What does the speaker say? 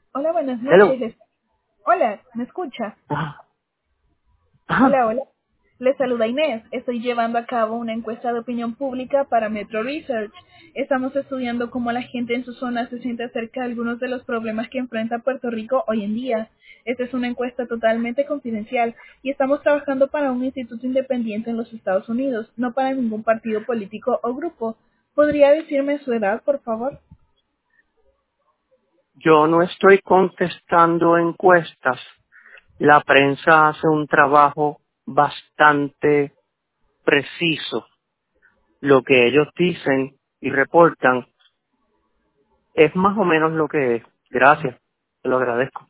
Hola, buenas Hello. noches. Hola, ¿me escucha? Ajá. Hola, Ajá. hola. Les saluda Inés. Estoy llevando a cabo una encuesta de opinión pública para Metro Research. Estamos estudiando cómo la gente en su zona se siente acerca de algunos de los problemas que enfrenta Puerto Rico hoy en día. Esta es una encuesta totalmente confidencial y estamos trabajando para un instituto independiente en los Estados Unidos, no para ningún partido político o grupo. ¿Podría decirme su edad, por favor? Yo no estoy contestando encuestas. La prensa hace un trabajo bastante preciso. Lo que ellos dicen y reportan es más o menos lo que es. Gracias. Te lo agradezco.